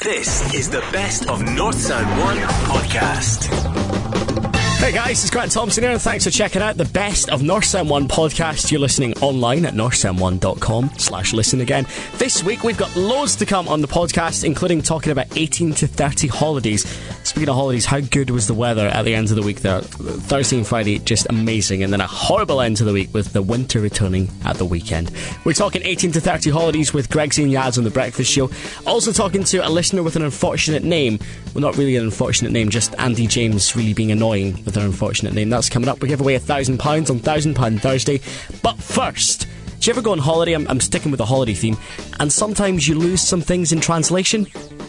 This is the Best of North Sound 1 podcast. Hey guys, it's Grant Thompson here and thanks for checking out the Best of North Sound 1 podcast. You're listening online at northsound1.com/listen again. This week we've got loads to come on the podcast, including talking about 18 to 30 holidays. Speaking of holidays, how good was the weather at the end of the week there? Thursday and Friday, just amazing. And then a horrible end to the week with the winter returning at the weekend. We're talking 18 to 30 holidays with Gregsy and Yaz on The Breakfast Show. Also talking to a listener with an unfortunate name. Well, not really an unfortunate name, just Andy James really being annoying with their unfortunate name. That's coming up. We give away £1,000 on £1,000 Thursday. But first, do you ever go on holiday? I'm sticking with the holiday theme. And sometimes you lose some things in translation?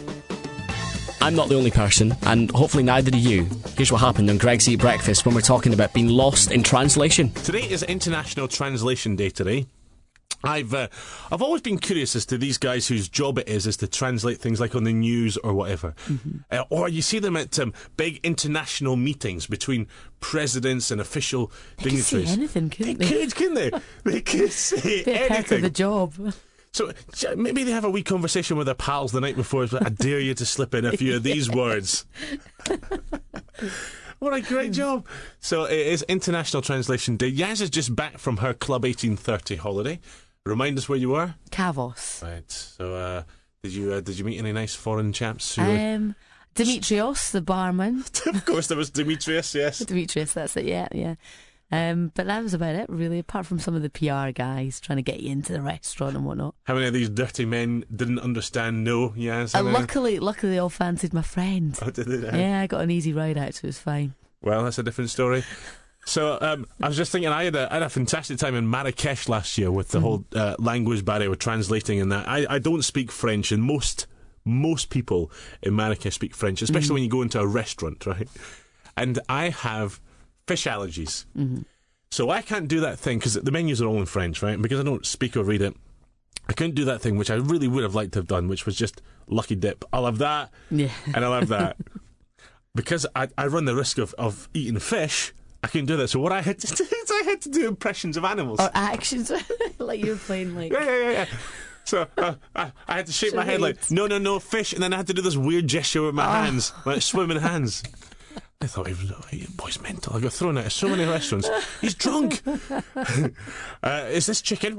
I'm not the only person, and hopefully neither do you. Here's what happened on Greg's Eat Breakfast when we're talking about being lost in translation. Today is International Translation Day today. I've always been curious as to these guys whose job it is to translate things like on the news or whatever. Mm-hmm. Or you see them at big international meetings between presidents and official dignitaries. They could say anything, couldn't they? Couldn't they? They could say anything. Part of the job. So maybe they have a wee conversation with their pals the night before. I dare you to slip in a few of these words. What a great job. So it is International Translation Day. Yaz is just back from her Club 1830 holiday. Remind us where you were. Kavos. Right. So did you meet any nice foreign chaps? Demetrios, the barman. Of course, there was Demetrius. Yes. Demetrius, that's it. Yeah. But that was about it, really, apart from some of the PR guys trying to get you into the restaurant and whatnot. How many of these dirty men didn't understand no? Yes. Luckily they all fancied my friend. Oh, did they? Yeah, I got an easy ride out, so it was fine. Well, that's a different story. So I was just thinking, I had a fantastic time in Marrakesh last year with the whole language barrier with translating and that. I don't speak French, and most people in Marrakesh speak French, especially when you go into a restaurant, right? And I have fish allergies. Mm-hmm. So I can't do that thing, because the menus are all in French, right? And because I don't speak or read it, I couldn't do that thing, which I really would have liked to have done, which was just lucky dip. I'll have that, and I'll have that. Because I run the risk of eating fish, I couldn't do that. So what I had to do is I had to do impressions of animals. Or actions, like you were playing like... Yeah. So I had to shake my head like, no, fish. And then I had to do this weird gesture with my hands, like swimming hands. I thought, boy's mental. I got thrown out of so many restaurants. He's drunk. Is this chicken?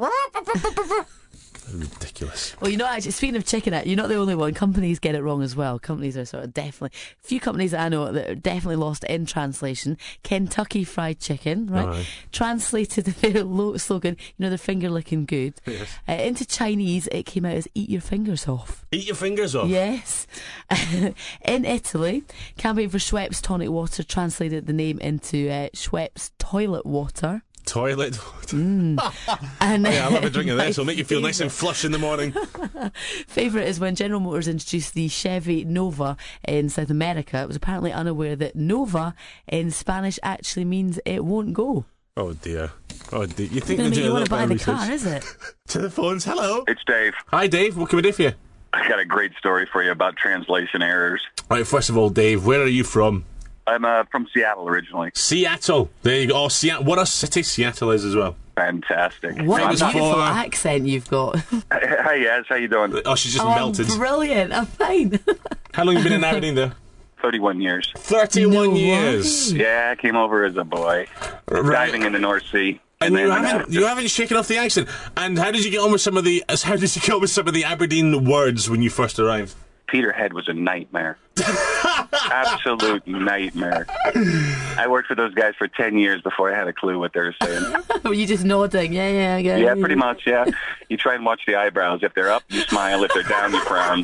Ridiculous. Well, actually, speaking of chicken, you're not the only one. Companies get it wrong as well. Companies are sort of definitely... A few companies that I know that are definitely lost in translation. Kentucky Fried Chicken, right? Right. Translated their slogan, they're finger licking good. Yes. Into Chinese, it came out as eat your fingers off. Eat your fingers off? Yes. In Italy, campaign for Schweppes tonic water translated the name into Schweppes toilet water. Toilet water. And I love a drink of this. It'll make you feel nice and flush in the morning. Favourite is when General Motors introduced the Chevy Nova in South America. It was apparently unaware that Nova in Spanish actually means it won't go. Oh dear. You think you want to buy the car, is it? To the phones. Hello. It's Dave. Hi, Dave. What can we do for you? I got a great story for you about translation errors. All right. First of all, Dave, where are you from? I'm from Seattle originally. Seattle. There you go. Oh, Seattle. What a city Seattle is as well. Fantastic. What a beautiful accent you've got. Hi, Yaz. How you doing? Oh, she's just melted. Brilliant. I'm fine. How long have you been in Aberdeen, though? 31 years. 31 years? Yeah, I came over as a boy. Right. Diving in the North Sea. And you haven't shaken off the accent. And how did you get on with some of the Aberdeen words when you first arrived? Peterhead was a nightmare. Absolute nightmare. I worked for those guys for 10 years before I had a clue what they were saying. Were you just nodding? Yeah. Yeah, pretty much, yeah. You try and watch the eyebrows. If they're up, you smile. If they're down, you frown.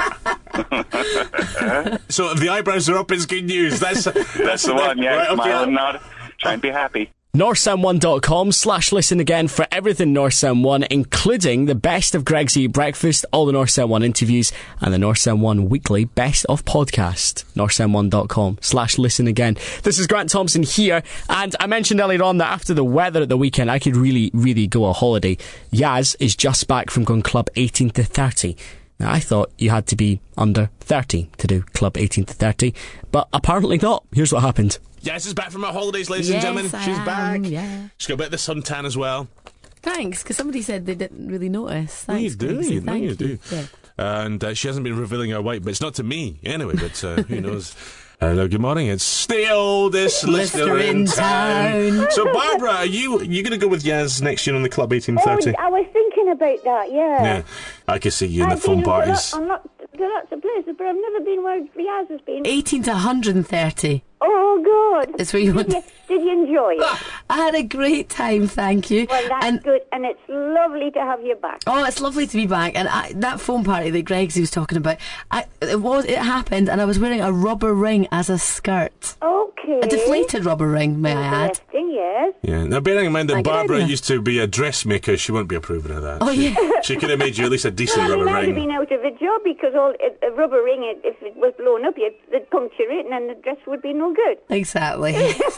So if the eyebrows are up, it's good news. That's the one, yeah. Right, smile and nod. Try and be happy. NorthSound1.com/listen again for everything North Sound 1, including the best of Greg's Eat Breakfast, all the North Sound 1 interviews, and the North Sound 1 weekly best of podcast. NorthSound1.com/listen again. This is Grant Thompson here, and I mentioned earlier on that after the weather at the weekend, I could really go on holiday. Yaz is just back from going Club 18 to 30. Now, I thought you had to be under 30 to do Club 18 to 30, but apparently not. Here's what happened. Yaz is back from her holidays, ladies and gentlemen. She's back. Yeah. She's got a bit of the suntan as well. Thanks, because somebody said they didn't really notice. Thanks, you do. Thank you. do. Yeah. And she hasn't been revealing her white bits, not to me, anyway, but who knows. Hello, good morning. It's the oldest listener in town. So, Barbara, are you going to go with Yaz next year on the Club 1830? I was thinking about that, yeah. I can see you in the phone parties. I'm not to lots of places, but I've never been where Yaz has been. 18 to 130. Oh, good. That's where you want. Did you enjoy it? I had a great time, thank you. Well, that's good, and it's lovely to have you back. Oh, it's lovely to be back. And that phone party that Gregsy was talking about, it happened, and I was wearing a rubber ring as a skirt. Okay. A deflated rubber ring, may I add? Interesting, yes. Yeah. Now, bearing in mind that Good Barbara idea. used to be a dressmaker, she wouldn't be approving of that. Oh, yeah. She could have made you at least a decent You rubber might have ring. been out of a job because a rubber ring, if it was blown up, they'd puncture it, and then the dress would be no good. Exactly.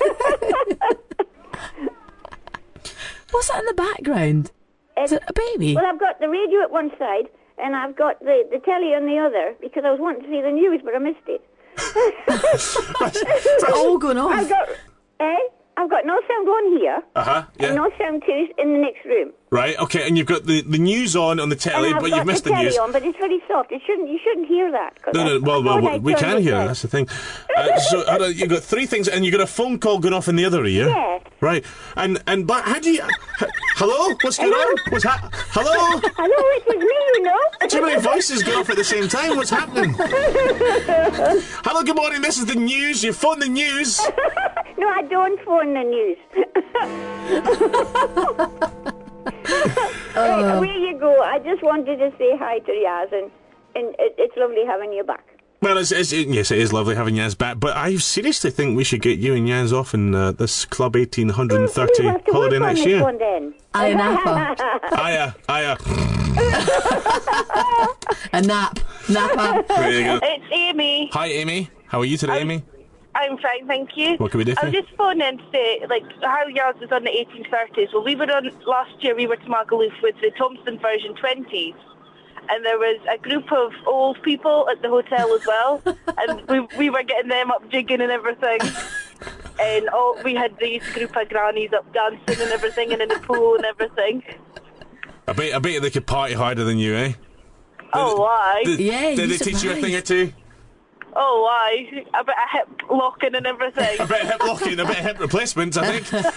What's that in the background? Is it a baby? Well, I've got the radio at one side, and I've got the telly on the other, because I was wanting to see the news, but I missed it. It's all going off. I've got no sound on here, Yeah. and no sound too in the next room. Right, okay, and you've got the news on the telly, And I've but got you've missed the the telly news. on, but it's very soft. You shouldn't hear that. No, well, we can hear it, that's the thing. So, you've got three things, and you've got a phone call going off in the other ear. Yes. Right, but how do you... Hello? What's going on? Hello? Hello, it was me, you know. Too many voices go off at the same time, what's happening? Hello, good morning, this is the news, you phone the news. No, I don't phone the news. Right, away you go. I just wanted to say hi to Yaz, and it's lovely having you back. Well, yes, it is lovely having Yaz back, but I seriously think we should get you and Yaz off in this Club 1830 We'll have to holiday work on next this year. one then. Aye, Napa. Aya. A nap. Napa. There you go. It's Amy. Hi, Amy. How are you today, Amy? I'm fine, thank you. What can we do for I was you? just phoning to say, how Yaz was on the 1830s. Well, we were on, last year we were to Magaluf with the Thompson version 20s. And there was a group of old people at the hotel as well. And we were getting them up jigging and everything. And we had these group of grannies up dancing and everything, and in the pool and everything. I bet they could party harder than you, eh? Oh, why? Did you'd they teach you a surprise. thing or two? Oh, why? A bit of hip locking and everything. A bit of hip locking, a bit of hip replacements, I think.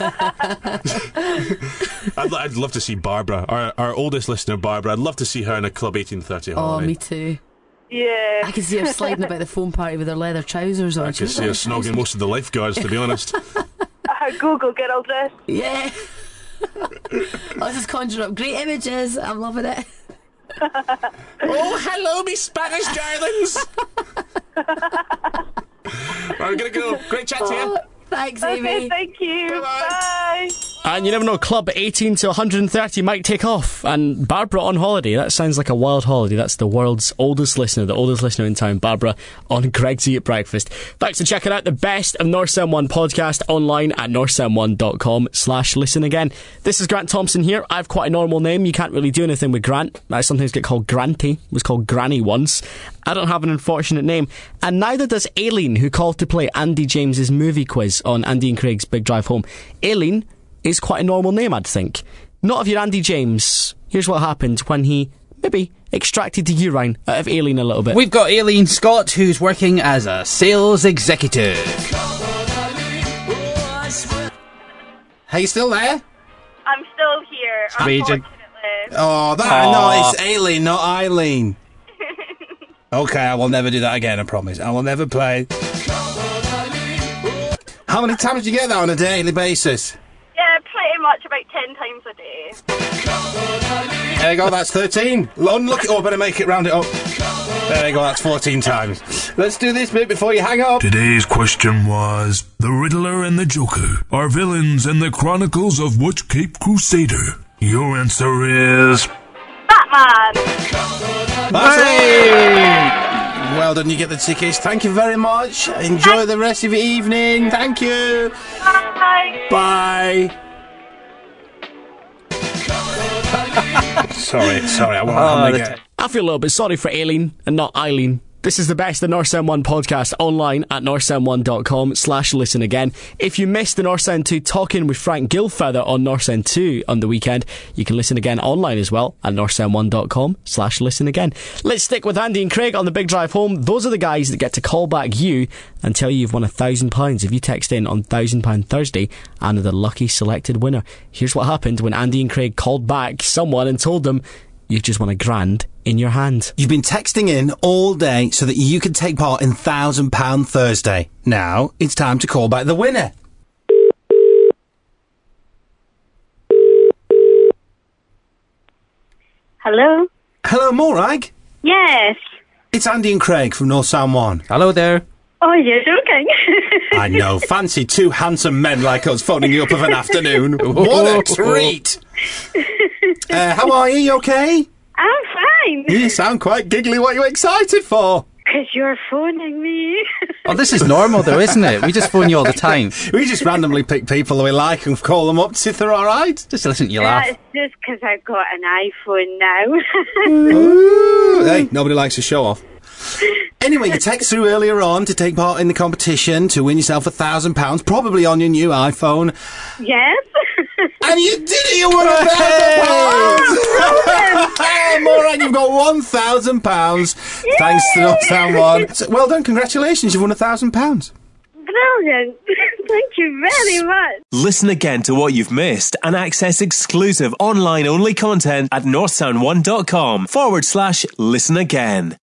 I'd love to see Barbara, our oldest listener, Barbara. I'd love to see her in a Club 1830 Oh, holiday. me too. Yeah. I can see her sliding about the phone party with her leather trousers on. I could see her snogging most of the lifeguards, to be honest. Google girl dress. Yeah. I'll just conjure up great images. I'm loving it. Oh, hello, me Spanish darlings. Right, we're going to go. Great chat to you. Thanks, Amy. Okay, thank you. Bye-bye. Bye. And you never know, Club 18 to 130 might take off. And Barbara on holiday, that sounds like a wild holiday. That's the world's oldest listener, the oldest listener in town, Barbara, on Gregsy at Breakfast. Thanks for checking out the best of North Sound 1 podcast online at northsound1.com/listen again. This is Grant Thompson here. I have quite a normal name. You can't really do anything with Grant. I sometimes get called Granty. It was called Granny once. I don't have an unfortunate name. And neither does Aileen, who called to play Andy James's movie quiz on Andy and Craig's Big Drive Home. Aileen is quite a normal name, I'd think. Not if you're Andy James. Here's what happened when he maybe extracted the urine out of Aileen a little bit. We've got Aileen Scott, who's working as a sales executive. Are you still there? I'm still here, Raging. unfortunately. Oh, no, it's Aileen, not Eileen. Okay, I will never do that again, I promise. I will never play. How many times do you get that on a daily basis? Yeah, pretty much about 10 times a day. There you go, that's 13. Unlook it. Oh, better make it, round it up. There you go, that's 14 times. Let's do this bit before you hang up. Today's question was, the Riddler and the Joker are villains in the Chronicles of which Cape Crusader? Your answer is... Batman! Hey! Well done, you get the tickets. Thank you very much. Enjoy the rest of your evening. Thank you. Bye! Bye. sorry, I won't have them again. I feel a little bit sorry for Aileen and not Eileen. This is the best of North Sound 1 podcast online at northsound1.com/listen again. If you missed the North Sound 2 Talking with Frank Gilfeather on North Sound 2 on the weekend, you can listen again online as well at northsound1.com/listen again. Let's stick with Andy and Craig on the big drive home. Those are the guys that get to call back you and tell you you've won £1,000 if you text in on £1,000 Thursday and are the lucky selected winner. Here's what happened when Andy and Craig called back someone and told them you've just won £1,000 in your hand. You've been texting in all day so that you could take part in £1,000 Thursday. Now it's time to call back the winner. Hello? Hello, Morag. Yes. It's Andy and Craig from North Sound 1. Hello there. Oh, you're joking. I know. Fancy two handsome men like us phoning you up of an afternoon. What a treat. How are you? You okay? I'm fine. You sound quite giggly. What are you excited for? Because you're phoning me. Oh, this is normal though, isn't it? We just phone you all the time. We just randomly pick people we like and call them up to see if they're all right. Just to listen to you laugh. It's just because I've got an iPhone now. Ooh, hey, nobody likes to show off. Anyway, you text through earlier on to take part in the competition to win yourself £1,000, probably on your new iPhone. Yes. And you did it! You won £1,000! Hey, Morag, you've got £1,000 thanks to North Sound 1. So, well done, congratulations, you've won £1,000. Brilliant. Thank you very much. Listen again to what you've missed and access exclusive online-only content at northsound1.com/listen again.